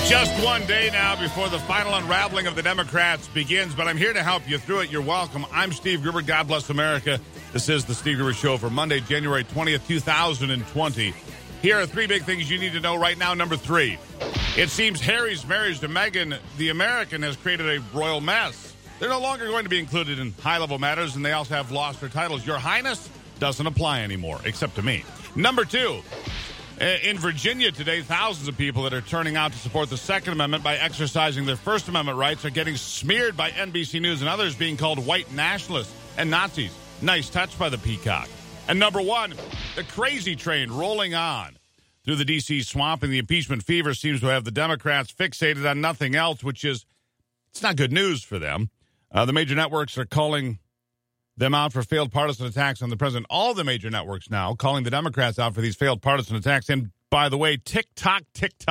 Just one day now before the final unraveling of the Democrats begins, but I'm here to help you through it. You're welcome. I'm Steve Gruber. God bless America. This is the Steve Gruber Show for Monday, January 20th, 2020. Here are three big things you need to know right now. Number three, it seems Harry's marriage to Meghan, the American, has created a royal mess. They're no longer going to be included in high-level matters, and they also have lost their titles. Your Highness doesn't apply anymore, except to me. Number two, in Virginia today, thousands of people that are turning out to support the Second Amendment by exercising their First Amendment rights are getting smeared by NBC News and others, being called white nationalists and Nazis. Nice touch by the peacock. And number one, the crazy train rolling on through the D.C. swamp, and the impeachment fever seems to have the Democrats fixated on nothing else, which is, it's not good news for them. The major networks are calling them out for failed partisan attacks on the president. All the major networks now calling the Democrats out for these failed partisan attacks. And by the way, tick-tock.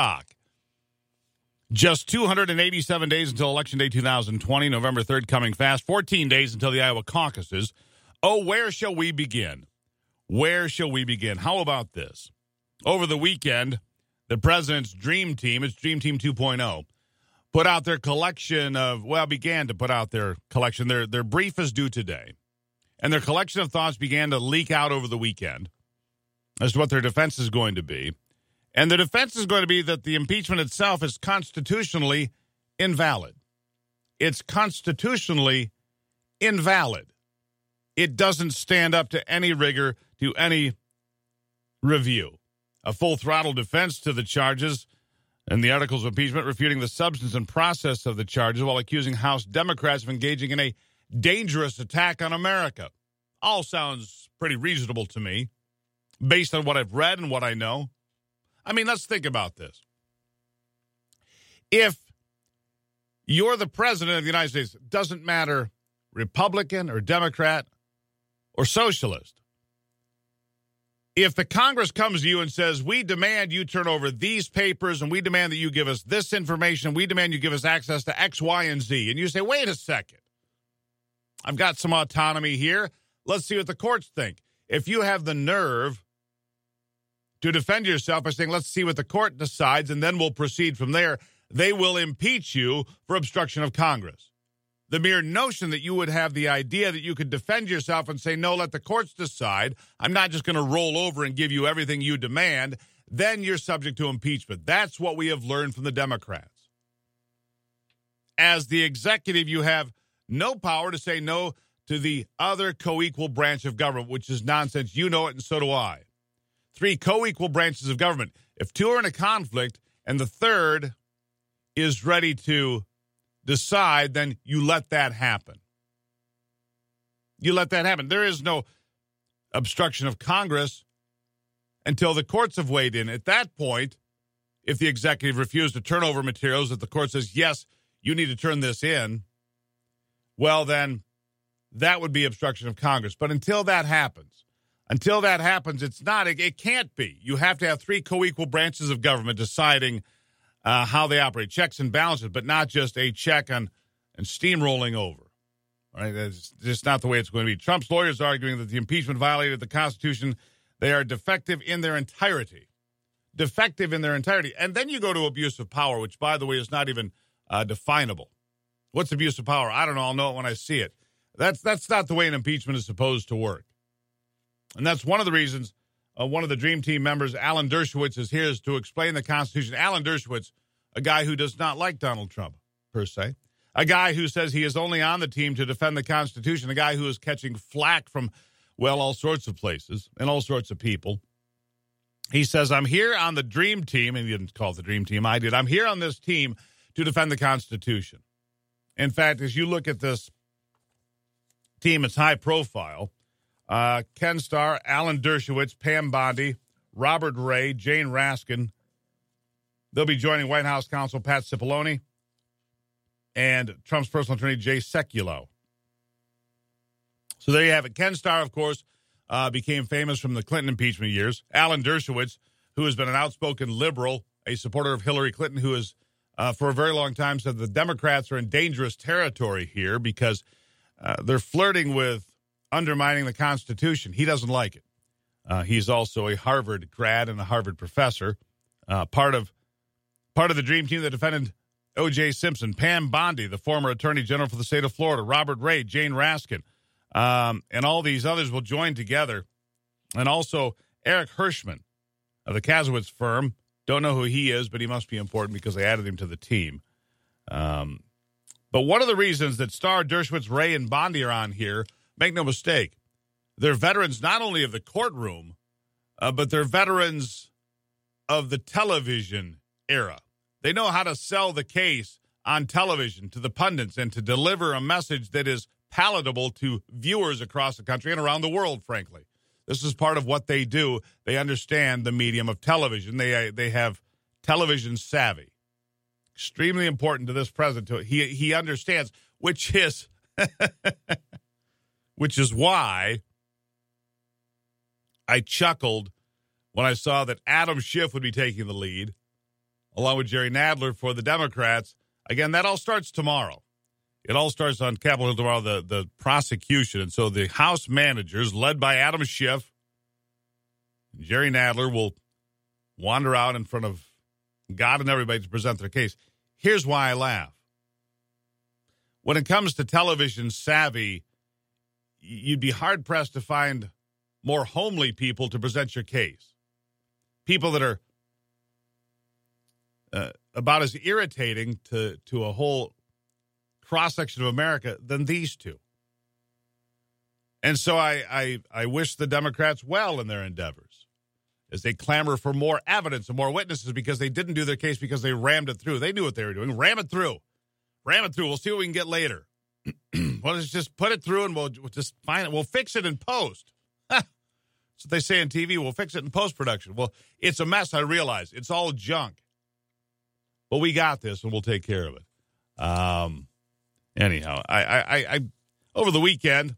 Just 287 days until Election Day 2020, November 3rd coming fast. 14 days until the Iowa caucuses. Oh, where shall we begin? Where shall we begin? How about this? Over the weekend, the president's dream team, it's Dream Team 2.0, put out their collection of, began to put out their collection. Their brief is due today. And their collection of thoughts began to leak out over the weekend as to what their defense is going to be. And the defense is going to be that the impeachment itself is constitutionally invalid. It's constitutionally invalid. It doesn't stand up to any rigor, to any review. A full-throttle defense to the charges and the articles of impeachment, refuting the substance and process of the charges while accusing House Democrats of engaging in a dangerous attack on America. All sounds pretty reasonable to me, based on what I've read and what I know. I mean, let's think about this. If you're the president of the United States, it doesn't matter Republican or Democrat or socialist. If the Congress comes to you and says, we demand you turn over these papers and we demand that you give us this information, we demand you give us access to X, Y, and Z, and you say, wait a second, I've got some autonomy here. Let's see what the courts think. If you have the nerve to defend yourself by saying, let's see what the court decides, and then we'll proceed from there, they will impeach you for obstruction of Congress. The mere notion that you would have the idea that you could defend yourself and say, no, let the courts decide, I'm not just going to roll over and give you everything you demand, then you're subject to impeachment. That's what we have learned from the Democrats. As the executive, you have no power to say no to the other co-equal branch of government, which is nonsense. You know it, and so do I. 3 co-equal branches of government. If 2 are in a conflict and the third is ready to decide, then you let that happen. You let that happen. There is no obstruction of Congress until the courts have weighed in. At that point, if the executive refused to turn over materials, if the court says, yes, you need to turn this in, well, then that would be obstruction of Congress. But until that happens, it's not, it can't be. You have to have 3 co-equal branches of government deciding how they operate, checks and balances, but not just a check on and steamrolling over. All right, that's just not the way it's going to be. Trump's lawyers are arguing that the impeachment violated the Constitution. They are defective in their entirety. And then you go to abuse of power, which, by the way, is not even definable. What's abuse of power? I don't know. I'll know it when I see it. That's not the way an impeachment is supposed to work. And that's one of the reasons one of the Dream Team members, Alan Dershowitz, is here to explain the Constitution. Alan Dershowitz, a guy who does not like Donald Trump, per se. A guy who says he is only on the team to defend the Constitution. A guy who is catching flack from, all sorts of places and all sorts of people. He says, I'm here on the Dream Team, and he didn't call it the Dream Team, I did. I'm here on this team to defend the Constitution. In fact, as you look at this team, it's high profile. Ken Starr, Alan Dershowitz, Pam Bondi, Robert Ray, Jane Raskin. They'll be joining White House counsel Pat Cipollone and Trump's personal attorney Jay Sekulow. So there you have it. Ken Starr, of course, became famous from the Clinton impeachment years. Alan Dershowitz, who has been an outspoken liberal, a supporter of Hillary Clinton, who has for a very long time said the Democrats are in dangerous territory here because they're flirting with undermining the Constitution. He doesn't like it. He's also a Harvard grad and a Harvard professor. Part of Part of the dream team that defended O.J. Simpson, Pam Bondi, the former attorney general for the state of Florida, Robert Ray, Jane Raskin, and all these others will join together. And also Eric Hirschman of the Kasowitz firm. Don't know who he is, but he must be important because they added him to the team. But one of the reasons that Starr, Dershowitz, Ray, and Bondi are on here, make no mistake, they're veterans not only of the courtroom, but they're veterans of the television era. They know how to sell the case on television to the pundits and to deliver a message that is palatable to viewers across the country and around the world, frankly. This is part of what they do. They understand the medium of television. They have television savvy. Extremely important to this president. He understands, which is why I chuckled when I saw that Adam Schiff would be taking the lead, along with Jerry Nadler for the Democrats. Again, that all starts tomorrow. It all starts on Capitol Hill tomorrow, the prosecution. And so the House managers, led by Adam Schiff, and Jerry Nadler, will wander out in front of God and everybody to present their case. Here's why I laugh. When it comes to television savvy, you'd be hard-pressed to find more homely people to present your case. People that are about as irritating to a whole cross-section of America than these two. And so I wish the Democrats well in their endeavors as they clamor for more evidence and more witnesses, because they didn't do their case because they rammed it through. They knew what they were doing. Ram it through. Ram it through. We'll see what we can get later. Well, let's just put it through and we'll just find it. We'll fix it in post. That's what they say on TV. We'll fix it in post-production. Well, it's a mess, I realize. It's all junk. But we got this, and we'll take care of it. Anyhow, I over the weekend,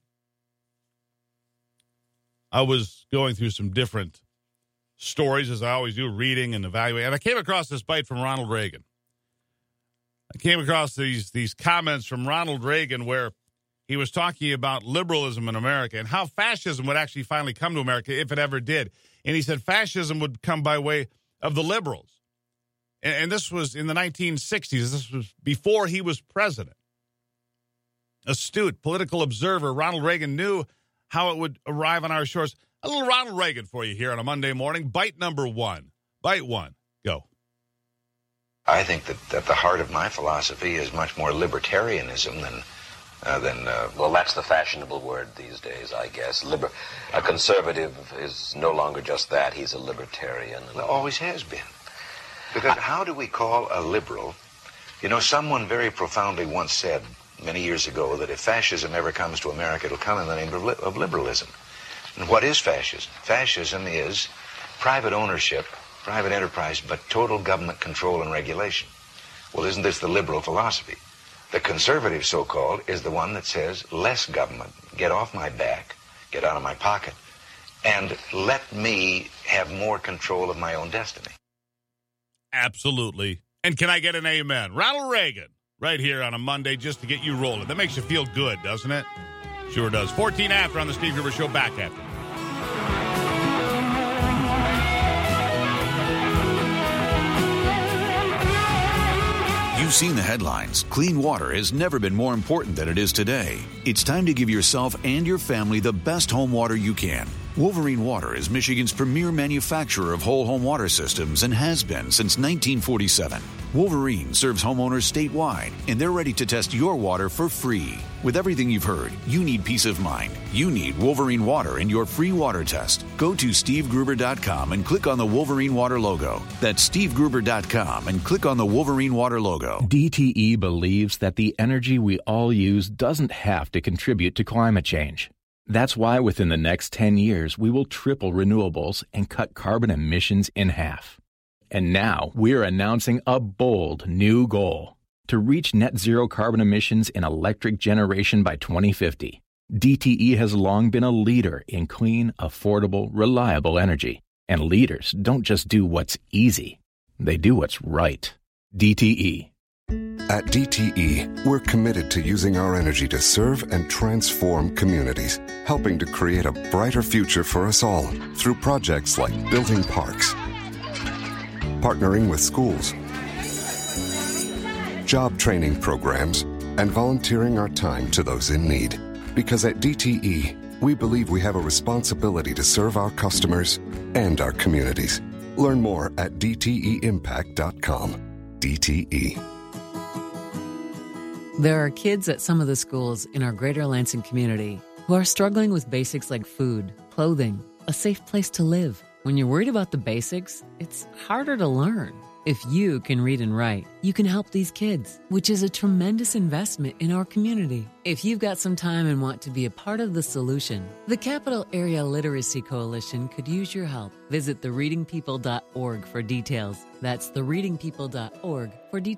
I was going through some different stories, as I always do, reading and evaluating. And I came across this bite from Ronald Reagan. I came across these comments from Ronald Reagan where he was talking about liberalism in America and how fascism would actually finally come to America if it ever did. And he said fascism would come by way of the liberals. And this was in the 1960s. This was before he was president. Astute political observer Ronald Reagan knew how it would arrive on our shores. A little Ronald Reagan for you here on a Monday morning. Bite number one. Bite one. Go. I think that at the heart of my philosophy is much more libertarianism than well, that's the fashionable word these days, I guess. A conservative is no longer just that. He's a libertarian. Well, always has been. Because how do we call a liberal? You know, someone very profoundly once said many years ago that if fascism ever comes to America, it'll come in the name of liberalism. And what is fascism? Fascism is private ownership, private enterprise, but total government control and regulation. Well, isn't this the liberal philosophy? The conservative, so-called, is the one that says less government, get off my back, get out of my pocket, and let me have more control of my own destiny. Absolutely. And can I get an amen? Ronald Reagan, right here on a Monday, just to get you rolling. That makes you feel good, doesn't it? Sure does. 14 after on the Steve Gruber Show. Back after. You've seen the headlines. Clean water has never been more important than it is today. It's time to give yourself and your family the best home water you can. Wolverine Water is Michigan's premier manufacturer of whole home water systems and has been since 1947. Wolverine serves homeowners statewide, and they're ready to test your water for free. With everything you've heard, you need peace of mind. You need Wolverine Water in your free water test. Go to SteveGruber.com and click on the Wolverine Water logo. That's SteveGruber.com and click on the Wolverine Water logo. DTE believes that the energy we all use doesn't have to contribute to climate change. That's why within the next 10 years, we will triple renewables and cut carbon emissions in half. And now we're announcing a bold new goal to reach net zero carbon emissions in electric generation by 2050. DTE has long been a leader in clean, affordable, reliable energy. And leaders don't just do what's easy. They do what's right. DTE. At DTE, we're committed to using our energy to serve and transform communities, helping to create a brighter future for us all through projects like building parks, partnering with schools, job training programs, and volunteering our time to those in need. Because at DTE, we believe we have a responsibility to serve our customers and our communities. Learn more at dteimpact.com. DTE. There are kids at some of the schools in our Greater Lansing community who are struggling with basics like food, clothing, a safe place to live. When you're worried about the basics, it's harder to learn. If you can read and write, you can help these kids, which is a tremendous investment in our community. If you've got some time and want to be a part of the solution, the Capital Area Literacy Coalition could use your help. Visit thereadingpeople.org for details. That's thereadingpeople.org for details.